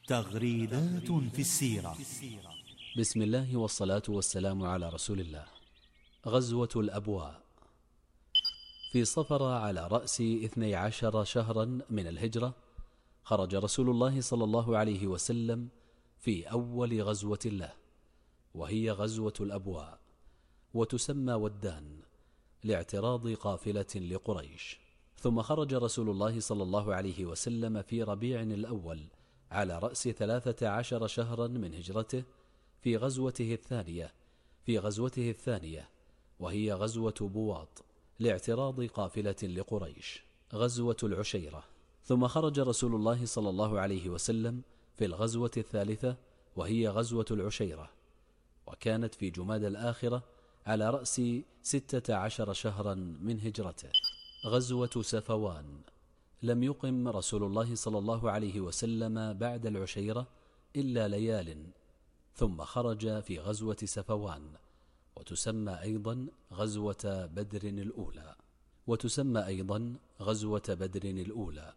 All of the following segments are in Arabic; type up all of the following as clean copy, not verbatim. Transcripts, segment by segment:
تغريدات في السيرة. بسم الله والصلاة والسلام على رسول الله. غزوة الأبواء. في صفر على رأس 12 شهرا من الهجرة خرج رسول الله صلى الله عليه وسلم في أول غزوة له، وهي غزوة الأبواء، وتسمى ودان لاعتراض قافلة لقريش. ثم خرج رسول الله صلى الله عليه وسلم في ربيع الأول على رأس 13 شهرا من هجرته في غزوته الثانية وهي غزوة بواط لاعتراض قافلة لقريش. غزوة العشيرة. ثم خرج رسول الله صلى الله عليه وسلم في الغزوة الثالثة وهي غزوة العشيرة، وكانت في جماد الآخرة على رأس 16 شهرا من هجرته. غزوة سفوان. لم يقم رسول الله صلى الله عليه وسلم بعد العشيرة إلا ليال، ثم خرج في غزوة سفوان، وتسمى أيضا غزوة بدر الأولى.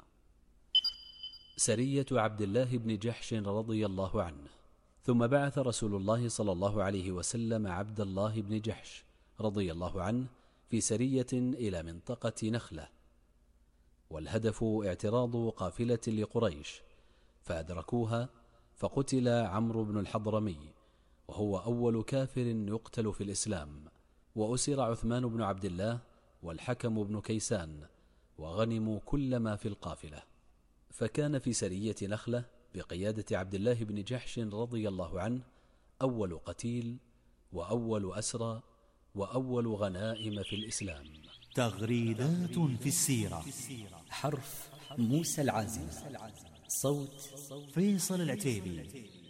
سرية عبد الله بن جحش رضي الله عنه. ثم بعث رسول الله صلى الله عليه وسلم عبد الله بن جحش رضي الله عنه في سرية إلى منطقة نخلة، والهدف اعتراض قافلة لقريش، فأدركوها فقتل عمرو بن الحضرمي، وهو أول كافر يقتل في الإسلام، وأسر عثمان بن عبد الله والحكم بن كيسان، وغنموا كل ما في القافلة. فكان في سرية نخلة بقيادة عبد الله بن جحش رضي الله عنه أول قتيل وأول أسرى وأول غنائم في الإسلام. تغريدات في السيرة. حرف موسى العازم، صوت فيصل العتيبي.